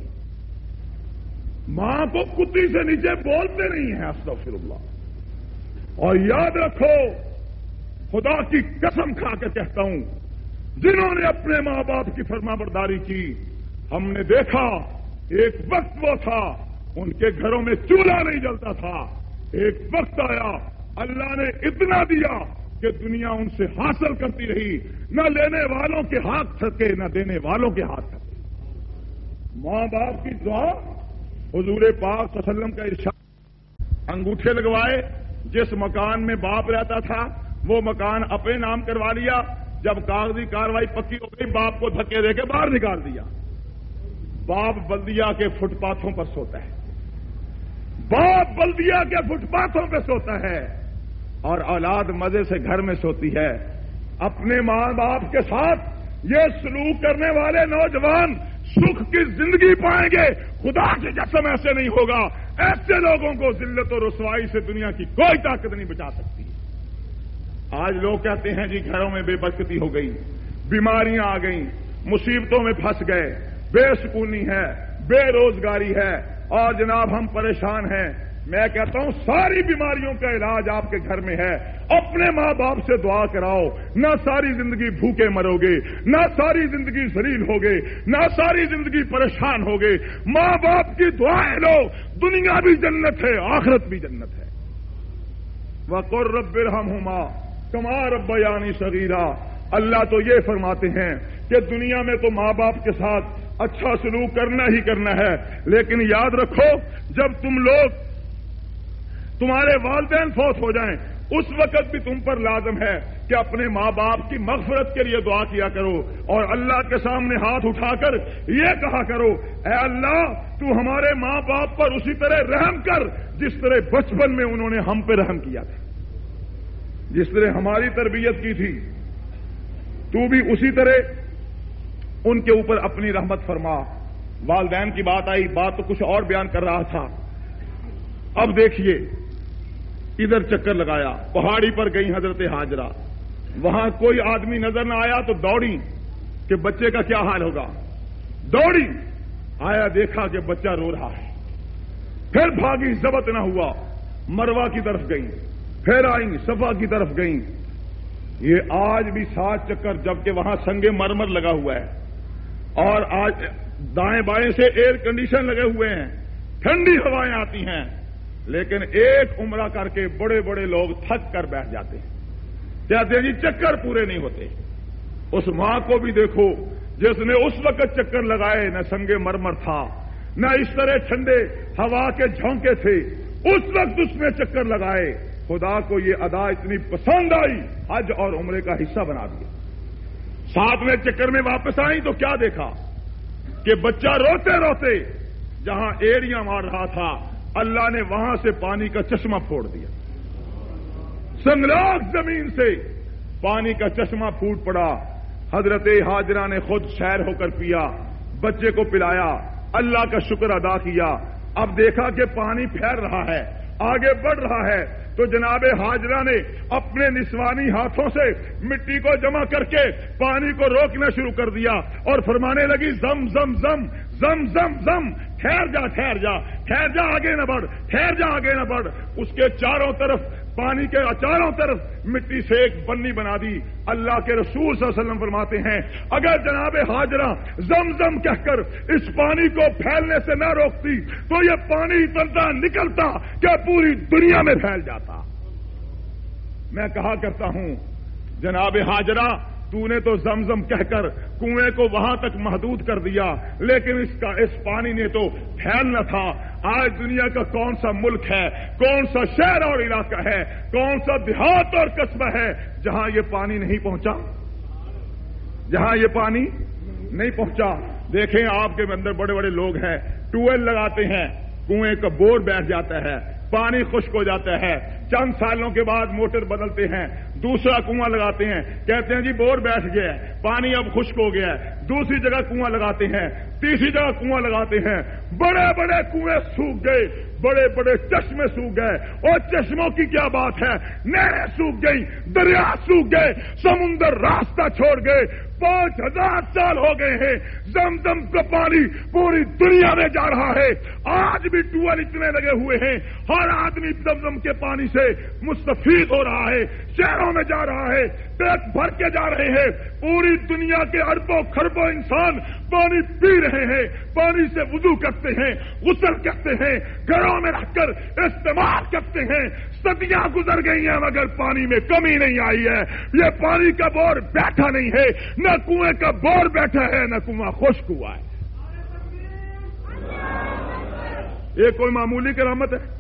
Speaker 1: ماں کو کتی سے نیچے بولتے نہیں ہیں، استغفر اللہ. اور یاد رکھو، خدا کی قسم کھا کے کہتا ہوں، جنہوں نے اپنے ماں باپ کی فرما برداری کی، ہم نے دیکھا ایک وقت وہ تھا ان کے گھروں میں چولہا نہیں جلتا تھا. ایک وقت آیا اللہ نے اتنا دیا کہ دنیا ان سے حاصل کرتی رہی، نہ لینے والوں کے ہاتھ تھکے نہ دینے والوں کے ہاتھ تھکے. ماں باپ کی دعا، حضور پاک صلی اللہ علیہ وسلم کا ارشاد، انگوٹھے لگوائے. جس مکان میں باپ رہتا تھا وہ مکان اپنے نام کروا لیا. جب کاغذی کاروائی پکی ہو گئی باپ کو دھکے دے کے باہر نکال دیا. باپ بلدیا کے فٹ پاتھوں پر سوتا ہے، باپ بلدیا کے فٹ پاتھوں پہ سوتا ہے اور اولاد مزے سے گھر میں سوتی ہے. اپنے ماں باپ کے ساتھ یہ سلوک کرنے والے نوجوان سکھ کی زندگی پائیں گے. خدا کی قسم ایسے نہیں ہوگا. ایسے لوگوں کو ذلت و رسوائی سے دنیا کی کوئی طاقت نہیں بچا سکتی. آج لوگ کہتے ہیں جی گھروں میں بے برکتی ہو گئی، بیماریاں آ گئیں، مصیبتوں میں پھنس گئے، بے سکونی ہے، بے روزگاری ہے اور جناب ہم پریشان ہیں. میں کہتا ہوں ساری بیماریوں کا علاج آپ کے گھر میں ہے. اپنے ماں باپ سے دعا کراؤ. نہ ساری زندگی بھوکے مرو گے، نہ ساری زندگی ذلیل ہوگے، نہ ساری زندگی پریشان ہوگے. ماں باپ کی دعائیں لو، دنیا بھی جنت ہے، آخرت بھی جنت ہے. وَقُلْ رَبِّ ارْحَمْهُمَا كَمَا رَبَّيَانِي صَغِيرًا. اللہ تو یہ فرماتے ہیں کہ دنیا میں تو ماں باپ کے ساتھ اچھا سلوک کرنا ہی کرنا ہے، لیکن یاد رکھو جب تمہارے والدین فوت ہو جائیں اس وقت بھی تم پر لازم ہے کہ اپنے ماں باپ کی مغفرت کے لیے دعا کیا کرو اور اللہ کے سامنے ہاتھ اٹھا کر یہ کہا کرو اے اللہ تو ہمارے ماں باپ پر اسی طرح رحم کر جس طرح بچپن میں انہوں نے ہم پہ رحم کیا تھا، جس طرح ہماری تربیت کی تھی تو بھی اسی طرح ان کے اوپر اپنی رحمت فرما. والدین کی بات آئی، بات تو کچھ اور بیان کر رہا تھا. اب دیکھیے ادھر چکر لگایا، پہاڑی پر گئی حضرت ہاجرہ، وہاں کوئی آدمی نظر نہ آیا تو دوڑی کہ بچے کا کیا حال ہوگا. دوڑی آیا، دیکھا کہ بچہ رو رہا ہے، پھر بھاگی، ضبط نہ ہوا، مروہ کی طرف گئی، پھر آئی صفا کی طرف گئی. یہ آج بھی 7 چکر، جبکہ وہاں سنگ مرمر لگا ہوا ہے اور آج دائیں بائیں سے ایئر کنڈیشن لگے ہوئے ہیں، ٹھنڈی ہوائیں آتی ہیں، لیکن ایک عمرہ کر کے بڑے بڑے لوگ تھک کر بیٹھ جاتے ہیں، کہتے ہیں جی چکر پورے نہیں ہوتے. اس ماں کو بھی دیکھو جس نے اس وقت چکر لگائے، نہ سنگ مرمر تھا نہ اس طرح ٹھنڈے ہوا کے جھونکے تھے، اس وقت اس نے چکر لگائے. خدا کو یہ ادا اتنی پسند آئی، حج اور عمرے کا حصہ بنا دیا. 7ویں چکر میں واپس آئی تو کیا دیکھا کہ بچہ روتے روتے جہاں ایڑیاں مار رہا تھا اللہ نے وہاں سے پانی کا چشمہ پھوڑ دیا. سنگلاخ زمین سے پانی کا چشمہ پھوٹ پڑا. حضرت ہاجرہ نے خود سیر ہو کر پیا، بچے کو پلایا، اللہ کا شکر ادا کیا. اب دیکھا کہ پانی پھیل رہا ہے، آگے بڑھ رہا ہے، تو جناب ہاجرہ نے اپنے نسوانی ہاتھوں سے مٹی کو جمع کر کے پانی کو روکنا شروع کر دیا اور فرمانے لگی زم زم زم زم زم زم، ٹھہر جا ٹھہر جا ٹھہر جا، آگے نہ بڑھ، ٹھہر جا آگے نہ بڑھ. اس کے چاروں طرف پانی کے چاروں طرف مٹی سے ایک بنی بنا دی. اللہ کے رسول صلی اللہ علیہ وسلم فرماتے ہیں اگر جناب ہاجرہ زم زم کہہ کر اس پانی کو پھیلنے سے نہ روکتی تو یہ پانی اتنا نکلتا کہ پوری دنیا میں پھیل جاتا. میں کہا کرتا ہوں جناب حاجرہ تو نے تو زمزم کہہ کر کنویں کو وہاں تک محدود کر دیا، لیکن اس پانی نے تو پھیلنا تھا۔ آج دنیا کا کون سا ملک ہے، کون سا شہر اور علاقہ ہے، کون سا دیہات اور قصبہ ہے جہاں یہ پانی نہیں پہنچا، جہاں یہ پانی نہیں پہنچا؟ دیکھیں آپ کے اندر بڑے بڑے لوگ ہیں، ٹیوب ویل لگاتے ہیں، کنویں کا بور بیٹھ جاتا ہے، پانی خشک ہو جاتا ہے، چند سالوں کے بعد موٹر بدلتے ہیں، دوسرا کنواں لگاتے ہیں، کہتے ہیں جی بور بیٹھ گیا ہے، پانی اب خشک ہو گیا ہے، دوسری جگہ کنواں لگاتے ہیں، تیسری جگہ کنواں لگاتے ہیں، بڑے بڑے کنویں سوکھ گئے، بڑے بڑے چشمے سوکھ گئے، اور چشموں کی کیا بات ہے، نہریں سوکھ گئی، دریا سوکھ گئے، سمندر راستہ چھوڑ گئے، 5000 سال ہو گئے ہیں، زمزم کا پانی پوری دنیا میں جا رہا ہے، آج بھی ٹویل اتنے لگے ہوئے ہیں، ہر آدمی زمزم کے پانی سے مستفید ہو رہا ہے، شہروں میں جا رہا ہے، پیٹ بھر کے جا رہے ہیں، پوری دنیا کے اربوں خربوں انسان پانی پی رہے ہیں، پانی سے وضو کرتے ہیں، غسل کرتے ہیں، گھروں میں رکھ کر استعمال کرتے ہیں، صدیاں گزر گئی ہیں مگر پانی میں کمی نہیں آئی ہے، یہ پانی کا بور بیٹھا نہیں ہے، نہ کنویں کا بور بیٹھا ہے، نہ کنواں خشک ہوا ہے۔ یہ کوئی معمولی کرامت ہے؟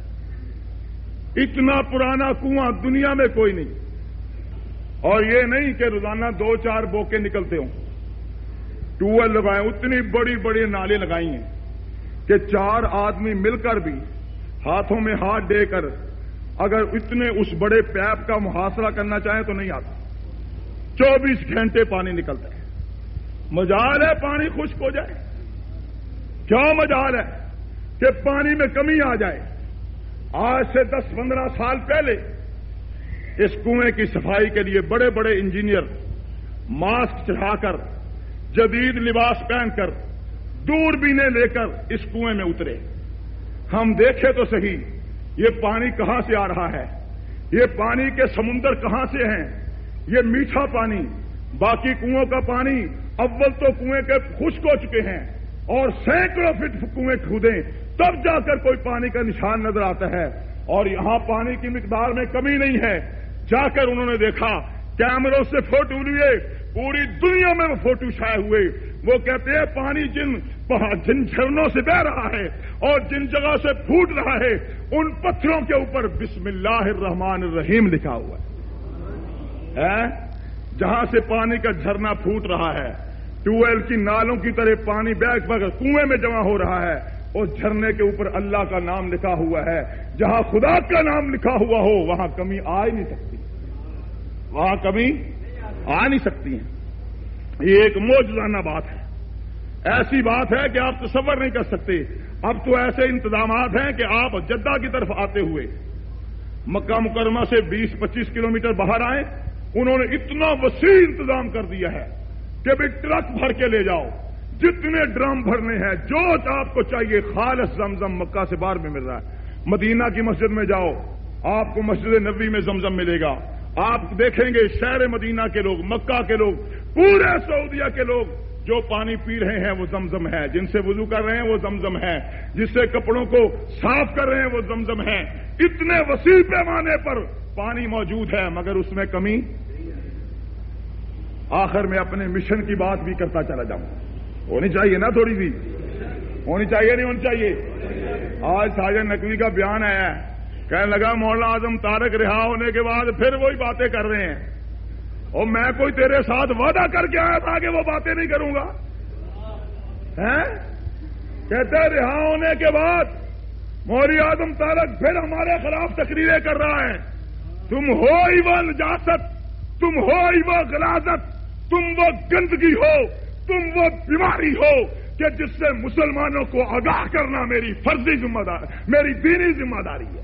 Speaker 1: اتنا پرانا کنواں دنیا میں کوئی نہیں، اور یہ نہیں کہ روزانہ 2-4 بوکے نکلتے ہوں، ٹیوب ویل لگائے، اتنی بڑی بڑی نالے لگائی ہیں کہ 4 آدمی مل کر بھی ہاتھوں میں ہاتھ دے کر اگر اتنے اس بڑے پیپ کا محاصرہ کرنا چاہیں تو نہیں آتا، 24 گھنٹے پانی نکلتا ہے۔ مجال ہے پانی خشک ہو جائے؟ کیا مجال ہے کہ پانی میں کمی آ جائے؟ آج سے 10-15 سال پہلے اس کنویں کی صفائی کے لیے بڑے بڑے انجینئر ماسک چڑھا کر، جدید لباس پہن کر، دوربینیں لے کر اس کنویں میں اترے۔ ہم دیکھے تو صحیح یہ پانی کہاں سے آ رہا ہے، یہ پانی کے سمندر کہاں سے ہیں، یہ میٹھا پانی، باقی کنووں کا پانی اول تو کنویں کے خشک ہو چکے ہیں، اور سینکڑوں فٹ کنویں کھودیں تب جا کر کوئی پانی کا نشان نظر آتا ہے، اور یہاں پانی کی مقدار میں کمی نہیں ہے۔ جا کر انہوں نے دیکھا، کیمروں سے فوٹو لیے، پوری دنیا میں وہ فوٹو چھائے ہوئے، وہ کہتے ہیں پانی جن جھرنوں سے بہ رہا ہے اور جن جگہ سے پھوٹ رہا ہے ان پتھروں کے اوپر بسم اللہ الرحمن الرحیم لکھا ہوا ہے۔ جہاں سے پانی کا جھرنا پھوٹ رہا ہے، ٹیوب ویل کی نالوں کی طرح پانی بیگ بغیر کنویں میں جمع ہو رہا ہے، اور جھرنے کے اوپر اللہ کا نام لکھا ہوا ہے۔ جہاں خدا کا نام لکھا ہوا ہو وہاں کمی آ ہی نہیں سکتی، وہاں کمی آ نہیں سکتی ہے۔ یہ ایک معجزانہ بات ہے، ایسی بات ہے کہ آپ تصور نہیں کر سکتے۔ اب تو ایسے انتظامات ہیں کہ آپ جدہ کی طرف آتے ہوئے مکہ مکرمہ سے 20-25 کلومیٹر باہر آئیں، انہوں نے اتنا وسیع انتظام کر دیا ہے کہ بھی ٹرک بھر کے لے جاؤ، جتنے ڈرم بھرنے ہیں، جو آپ کو چاہیے، خالص زمزم مکہ سے باہر میں مل رہا ہے۔ مدینہ کی مسجد میں جاؤ، آپ کو مسجد نبوی میں زمزم ملے گا، آپ دیکھیں گے شہر مدینہ کے لوگ، مکہ کے لوگ، پورے سعودیہ کے لوگ جو پانی پی رہے ہیں وہ زمزم ہے، جن سے وضو کر رہے ہیں وہ زمزم ہے، جس سے کپڑوں کو صاف کر رہے ہیں وہ زمزم ہے۔ اتنے وسیع پیمانے پر پانی موجود ہے مگر اس میں کمی۔ آخر میں اپنے مشن کی بات بھی کرتا چلا جاؤں، ہونی چاہیے نا، تھوڑی سی ہونی چاہیے، نہیں ہونی چاہیے؟ آج ساجد نقوی کا بیان آیا ہے، کہنے لگا مولانا اعظم طارق رہا ہونے کے بعد پھر وہی باتیں کر رہے ہیں، اور میں کوئی تیرے ساتھ وعدہ کر کے آیا تھا کہ وہ باتیں نہیں کروں گا۔ کہتے رہا ہونے کے بعد مولوی اعظم طارق پھر ہمارے خلاف تقریریں کر رہا ہے۔ تم ہو ہی وہ نجاست، تم ہو ہی وہ غلاظت، تم وہ گندگی ہو، تم وہ بیماری ہو کہ جس سے مسلمانوں کو آگاہ کرنا میری فرضی ذمہ داری، میری دینی ذمہ داری ہے۔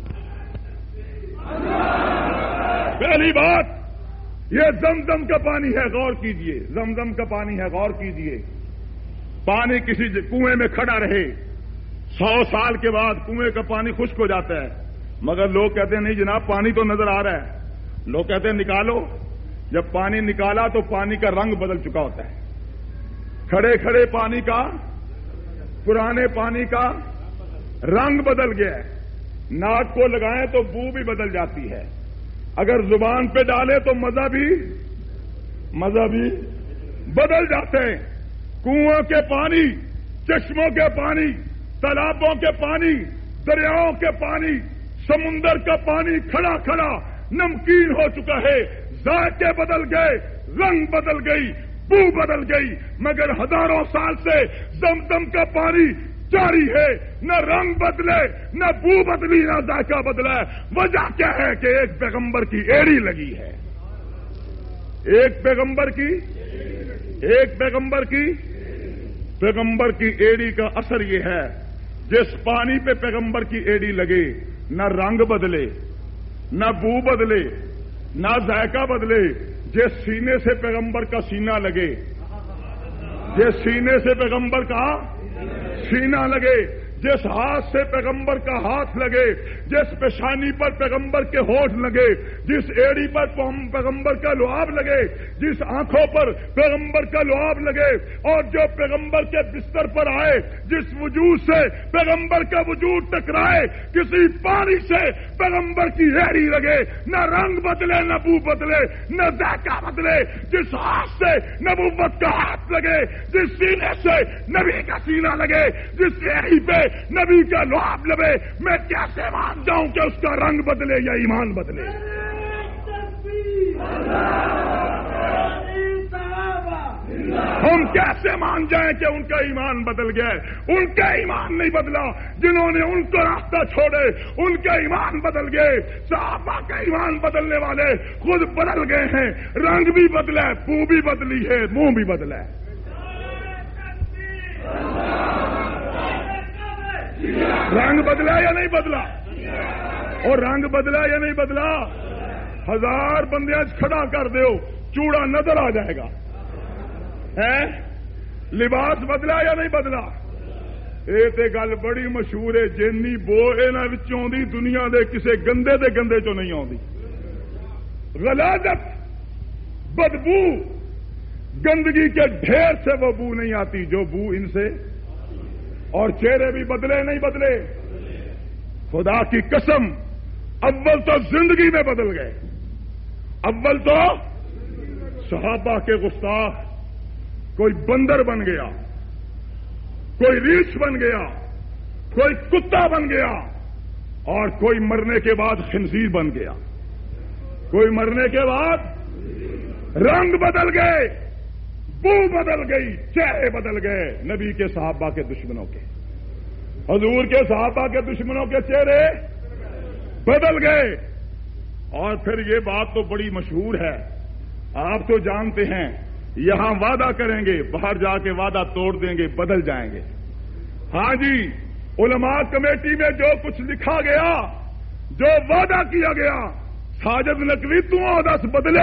Speaker 1: پہلی بات یہ زمزم کا پانی ہے، غور کیجئے، زمزم کا پانی ہے، غور کیجئے۔ پانی کسی کنویں میں کھڑا رہے، 100 سال کے بعد کنویں کا پانی خشک ہو جاتا ہے، مگر لوگ کہتے ہیں نہیں جناب پانی تو نظر آ رہا ہے۔ لوگ کہتے ہیں نکالو، جب پانی نکالا تو پانی کا رنگ بدل چکا ہوتا ہے، کھڑے کھڑے پانی کا، پرانے پانی کا رنگ بدل گیا ہے، ناک کو لگائیں تو بو بھی بدل جاتی ہے، اگر زبان پہ ڈالے تو مزہ بھی بدل جاتے ہیں. کنووں کے پانی، چشموں کے پانی، تالابوں کے پانی، دریاؤں کے پانی، سمندر کا پانی کھڑا کھڑا نمکین ہو چکا ہے. ذائقے بدل گئے، رنگ بدل گئی، بو بدل گئی، مگر ہزاروں سال سے زمزم کا پانی جاری ہے. نہ رنگ بدلے، نہ بو بدلی، نہ ذائقہ بدلا. وجہ کیا ہے کہ ایک پیغمبر کی ایڑی لگی ہے. ایک پیغمبر کی ایڑی کا اثر یہ ہے، جس پانی پہ پیغمبر کی ایڑی لگے نہ رنگ بدلے، نہ بو بدلے، نہ ذائقہ بدلے. جس سینے سے پیغمبر کا سینہ لگے، جس سینے سے پیغمبر کا سینہ لگے، جس ہاتھ سے پیغمبر کا ہاتھ لگے، جس پیشانی پر پیغمبر کے ہونٹ لگے، جس ایڑی پر پیغمبر کا لعاب لگے، جس آنکھوں پر پیغمبر کا لعاب لگے، اور جو پیغمبر کے بستر پر آئے، جس وجود سے پیغمبر کا وجود ٹکرائے، کسی پانی سے پیغمبر کی ایڑی لگے، نہ رنگ بدلے، نہ بو بدلے، نہ ذائقہ بدلے. جس ہاتھ سے نبوت کا ہاتھ لگے، جس سینے سے نبی کا سینہ لگے، جس ایڑی پہ نبی کا لعاب لگے، میں کیسے مان جاؤں کہ اس کا رنگ بدلے یا ایمان بدلے؟ ہم کیسے مان جائیں کہ ان کا ایمان بدل گیا؟ ان کا ایمان نہیں بدلا. جنہوں نے ان کو راستہ چھوڑے ان کا ایمان بدل گئے. صحابہ کا ایمان بدلنے والے خود بدل گئے ہیں. رنگ بھی بدلا ہے، بو بھی بدلی ہے، منہ بھی بدلا ہے. رنگ بدلا یا نہیں بدلا؟ اور رنگ بدلا یا نہیں بدلا؟ 1000 بندے کھڑا کر دیو، چوڑا نظر آ جائے گا. لباس بدلا یا نہیں بدلا؟ یہ تو گل بڑی مشہور ہے. جنی بو انہوں دی دنیا دے کسے گندے دے گندے چوں نہیں آتی. غلاظت، بدبو، گندگی کے ڈھیر سے وہ بو نہیں آتی جو بو ان سے. اور چہرے بھی بدلے نہیں بدلے؟ خدا کی قسم، اول تو زندگی میں بدل گئے. اول تو صحابہ کے گستاخ، کوئی بندر بن گیا، کوئی ریچھ بن گیا، کوئی کتا بن گیا، اور کوئی مرنے کے بعد خنزیر بن گیا. کوئی مرنے کے بعد رنگ بدل گئے، بو بدل گئی، چہرے بدل گئے. نبی کے صحابہ کے دشمنوں کے، حضور کے صحابہ کے دشمنوں کے چہرے بدل گئے. اور پھر یہ بات تو بڑی مشہور ہے، آپ تو جانتے ہیں. یہاں وعدہ کریں گے، باہر جا کے وعدہ توڑ دیں گے، بدل جائیں گے. ہاں جی، علماء کمیٹی میں جو کچھ لکھا گیا، جو وعدہ کیا گیا، ساجد نقوی تو دس بدلیا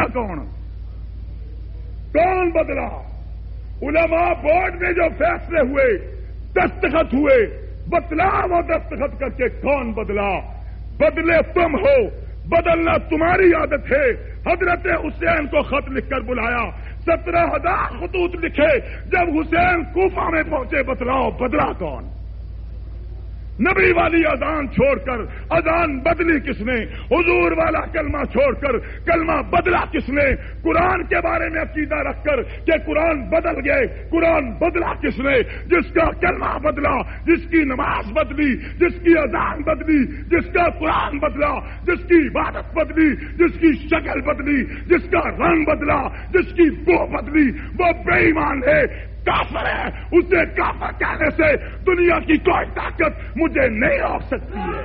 Speaker 1: کون بدلا؟ علماء بورڈ میں جو فیصلے ہوئے، دستخط ہوئے، بتلا وہ دستخط کر کے کون بدلا؟ بدلے تم ہو، بدلنا تمہاری عادت ہے. حضرت حسین کو خط لکھ کر بلایا، 17,000 خطوط لکھے. جب حسین کوفہ میں پہنچے، بتلاؤ بدلا کون؟ نبی والی اذان چھوڑ کر اذان بدلی کس نے؟ حضور والا کلمہ چھوڑ کر کلمہ بدلا کس نے؟ قرآن کے بارے میں عقیدہ رکھ کر کہ قرآن بدل گئے، قرآن بدلا کس نے؟ جس کا کلمہ بدلا، جس کی نماز بدلی، جس کی اذان بدلی، جس کا قرآن بدلا، جس کی عبادت بدلی، جس کی شکل بدلی، جس کا رنگ بدلا، جس کی بو بدلی، وہ بے ایمان ہے، کافر ہے. اسے کافر کہنے سے دنیا کی کوئی طاقت مجھے نہیں روک سکتی ہے.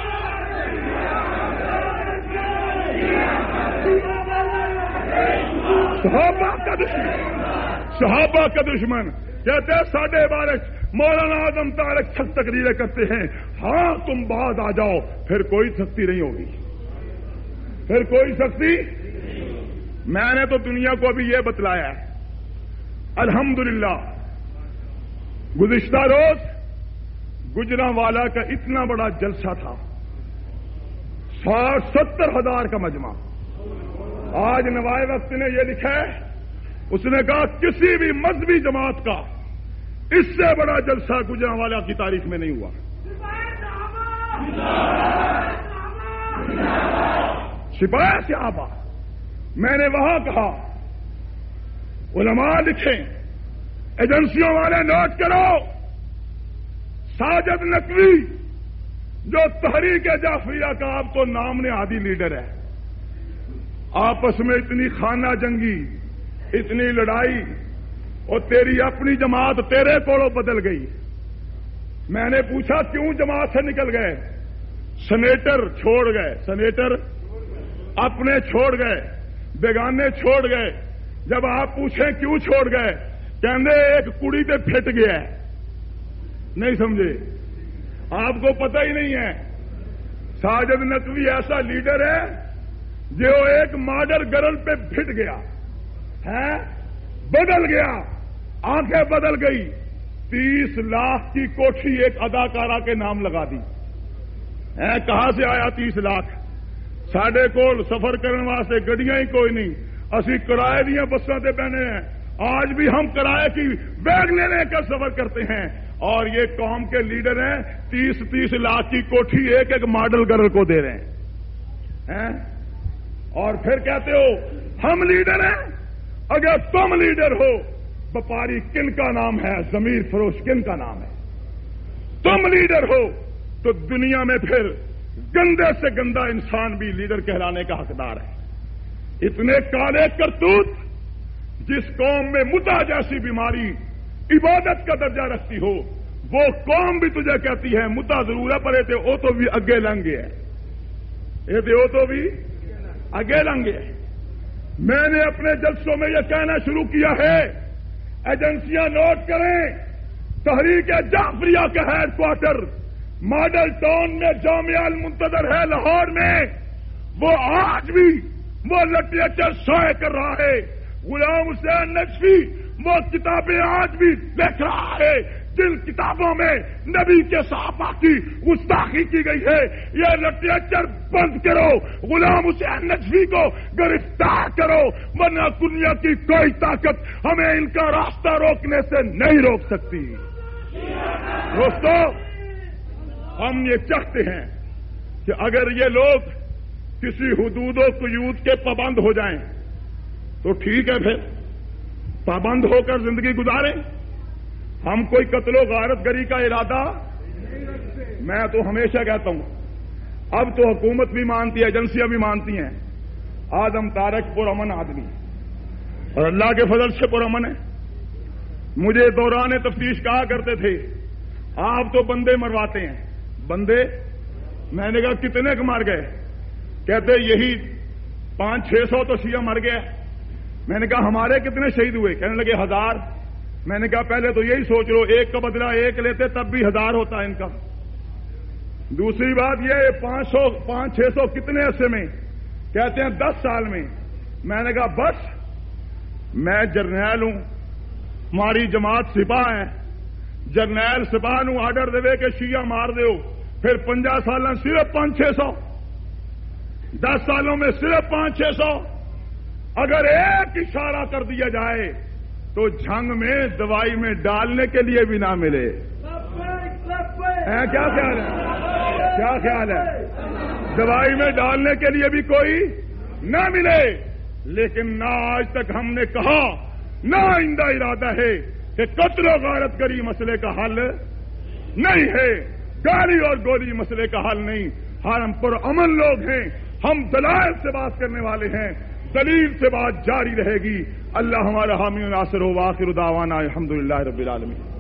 Speaker 1: صحابہ کا دشمن کہتے ہیں ساڈے بارے مولانا اعظم طارق سخت تقریریں کرتے ہیں. ہاں تم بعد آ جاؤ، پھر کوئی سختی نہیں ہوگی، پھر کوئی سختی. میں نے تو دنیا کو ابھی یہ بتلایا ہے. الحمدللہ گزشتہ روز گجرانوالا کا اتنا بڑا جلسہ تھا، 60-70 ہزار کا مجمع. آج نوائے وقت نے یہ لکھا ہے، اس نے کہا کسی بھی مذہبی جماعت کا اس سے بڑا جلسہ گجرانوالا کی تاریخ میں نہیں ہوا. سپاہی صحابہ. میں نے وہاں کہا علماء لکھیں، ایجنسیوں والے نوٹ کرو، ساجد نقوی جو تحریک جعفریہ کا آپ کو نام نہادی لیڈر ہے، آپس میں اتنی خانہ جنگی، اتنی لڑائی، اور تیری اپنی جماعت تیرے کوڑوں بدل گئی. میں نے پوچھا کیوں جماعت سے نکل گئے؟ سینیٹر چھوڑ گئے، سینیٹر اپنے چھوڑ گئے، بیگانے چھوڑ گئے. جب آپ پوچھیں کیوں چھوڑ گئے، کہندے ایک کڑی تے پھٹ گیا ہے. نہیں سمجھے؟ آپ کو پتہ ہی نہیں ہے ساجد نقوی ایسا لیڈر ہے جو ایک ماڈر گرل پہ پھٹ گیا ہے، بدل گیا، آنکھیں بدل گئی. 30 لاکھ کی کوٹھی ایک اداکارہ کے نام لگا دی. کہاں سے آیا 30 لاکھ؟ ساڈے کول سفر کرنے واسطے گڈیاں ہی کوئی نہیں، اسی کرائے دیا بساں تے بہنے ہیں. آج بھی ہم کرائے کی بیگ لے کر سفر کرتے ہیں، اور یہ قوم کے لیڈر ہیں 30 لاکھ کی کوٹھی ایک ایک ماڈل گرل کو دے رہے ہیں. اور پھر کہتے ہو ہم لیڈر ہیں. اگر تم لیڈر ہو، وپاری کن کا نام ہے؟ ضمیر فروش کن کا نام ہے؟ تم لیڈر ہو تو دنیا میں پھر گندے سے گندا انسان بھی لیڈر کہلانے کا حقدار ہے. اتنے کالے کرتوت، جس قوم میں متع جیسی بیماری عبادت کا درجہ رکھتی ہو، وہ قوم بھی تجھے کہتی ہے متع ضرور ہے پر یہ او تو بھی اگے لنگے ہے، یہ او تو بھی اگے لنگے ہے. میں نے اپنے جلسوں میں یہ کہنا شروع کیا ہے، ایجنسیاں نوٹ کریں، تحریک جعفریہ کا ہیڈ کوارٹر ماڈل ٹاؤن میں جامعہ المنتظر ہے لاہور میں. وہ آج بھی وہ لٹریچر شائع کر رہا ہے. غلام حسین نقوی وہ کتابیں آج بھی لکھ رہا ہے جن کتابوں میں نبی کے صحابہ کی گستاخی کی گئی ہے. یہ لٹریچر بند کرو، غلام حسین نقوی کو گرفتار کرو، ورنہ دنیا کی کوئی طاقت ہمیں ان کا راستہ روکنے سے نہیں روک سکتی. دوستو، ہم یہ چاہتے ہیں کہ اگر یہ لوگ کسی حدود و قیود کے پابند ہو جائیں تو ٹھیک ہے، پھر پابند ہو کر زندگی گزاریں. ہم کوئی قتل و غارت گری کا ارادہ، میں تو ہمیشہ کہتا ہوں اب تو حکومت بھی مانتی ہے، ایجنسیاں بھی مانتی ہیں آدم طارق پرامن آدمی، اور اللہ کے فضل سے پرامن ہے. مجھے دوران تفتیش کہا کرتے تھے آپ تو بندے مرواتے ہیں. بندے؟ میں نے کہا کتنے کو مار گئے؟ کہتے یہی 500-600 تو شیعہ مر گیا. میں نے کہا ہمارے کتنے شہید ہوئے؟ کہنے لگے 1000. میں نے کہا پہلے تو یہی سوچ لو، ایک کا بدلہ ایک لیتے تب بھی 1000 ہوتا ان کا. دوسری بات یہ 500-600 کتنے عرصے میں؟ کہتے ہیں 10 سال میں. میں نے کہا بس، میں جرنیل ہوں، ہماری جماعت سپاہ ہے، جرنیل سپاہ نو آرڈر دے کہ شیعہ مار دیو، پھر 50 سالوں صرف 500-600، 10 سالوں میں صرف 500-600. اگر ایک اشارہ کر دیا جائے تو جھنگ میں دوائی میں ڈالنے کے لیے بھی نہ ملے. کیا خیال ہے؟ کیا خیال ہے؟ دوائی میں ڈالنے کے لیے بھی کوئی نہ ملے. لیکن نہ آج تک ہم نے کہا، نہ آئندہ ارادہ ہے کہ قتل و غارت گری مسئلے کا حل نہیں ہے، گالی اور گولی مسئلے کا حل نہیں. ہم پرامن لوگ ہیں، ہم دلائل سے بات کرنے والے ہیں، دلیل سے بات جاری رہے گی. اللہ ہمارا حامی و ناصر ہو. وآخر دعوانا الحمدللہ رب العالمین.